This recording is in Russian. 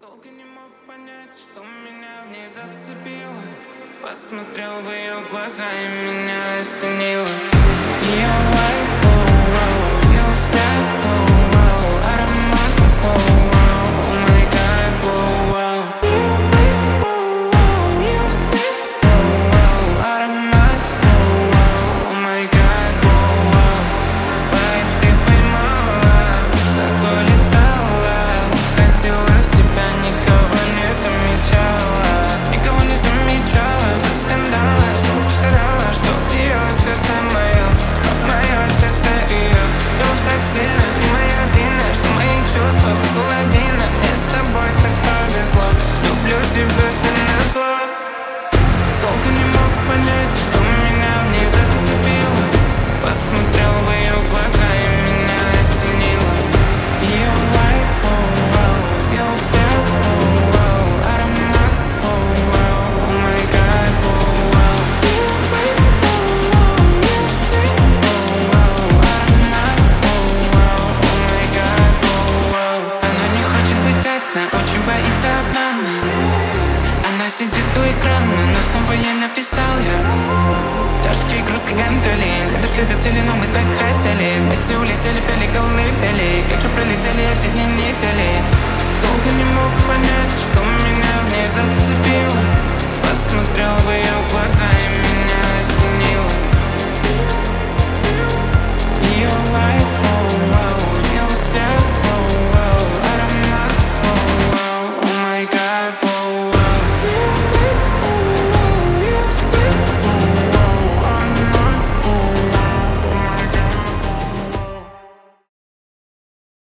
Долго не мог понять, что меня в ней зацепило. Посмотрел в ее глаза и меня осенило. Ее лайк, воу-воу, ее взгляд, воу-воу, аромат, воу-воу, oh my god, воу-воу. Ее лайк, воу-воу, ее взгляд, воу-воу, аромат, воу-воу, oh my god, воу-воу. Вайб ты поймала, высоко летала, уходила в себя, никого не замечала. Никого не замечала, без скандала, снова повторяла, что ее сердце мое, а мое сердце ее. Любовь так сильно, не моя вина, что мои чувства как лавина. Мне с тобой так повезло, люблю тебя все назло. Долго не мог понять, что меня в ней зацепило. Посмотрел в ее глаза и меня осенило. Ее лайк, воу-воу, ее взгляд, воу-воу, аромат, воу-воу, oh my god, воу-воу. Ее лайк, воу-воу, ее взгляд, воу-воу, аромат, воу-воу, oh my god, воу-воу. Она не хочет быть одна, очень боится обмана. Она сидит у экрана, но снова ей написал я. Тяжкий груз как гантели, не дошли до цели, но мы так хотели. Вместе улетели, пели голыбели, как же пролетели эти дни недели. Долго не мог понять, что меня в ней зацепило.